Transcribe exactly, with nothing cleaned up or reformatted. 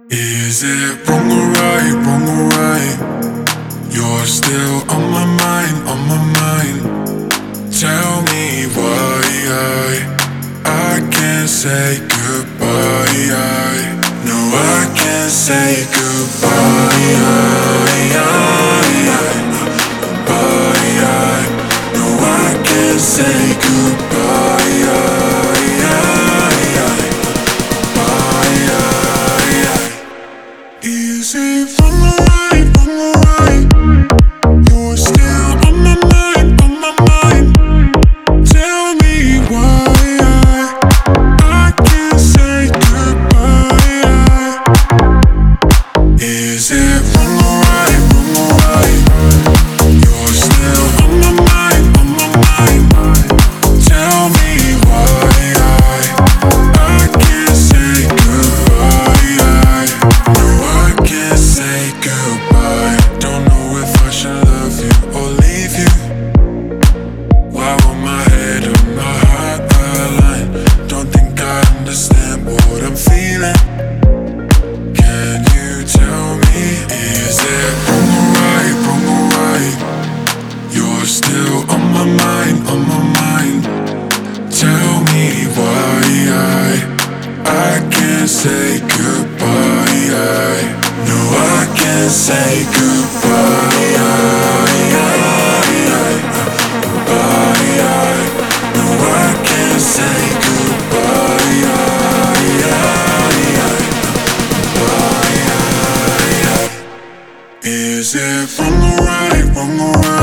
Is it wrong or right, wrong or right? You're still on my mind, on my mind. Tell me why I, I can't say goodbye. I, no, I can't say goodbye. I, I, bye, I, no, I can't say goodbye. I, I, bye, I, is it wrong or right, wrong or right? You're still on my mind, on my mind. Tell me why I, I can't say goodbye. Is it wrong or right, wrong or right? You're still on my mind, on my mind. Tell me why I, I can't say goodbye. I, no, I can't say goodbye. Don't know if I should love you or leave you. Why will my head and my heart align? Don't think I understand what I'm feeling. Can you tell me? Is it wrong or right, wrong or right? You're still on my mind, on my mind. Tell me why I, I can't say goodbye. I, no, I can't say goodbye. I, I, bye, I, no, I can't say goodbye. I, I, bye, I, is it wrong or right, wrong or right?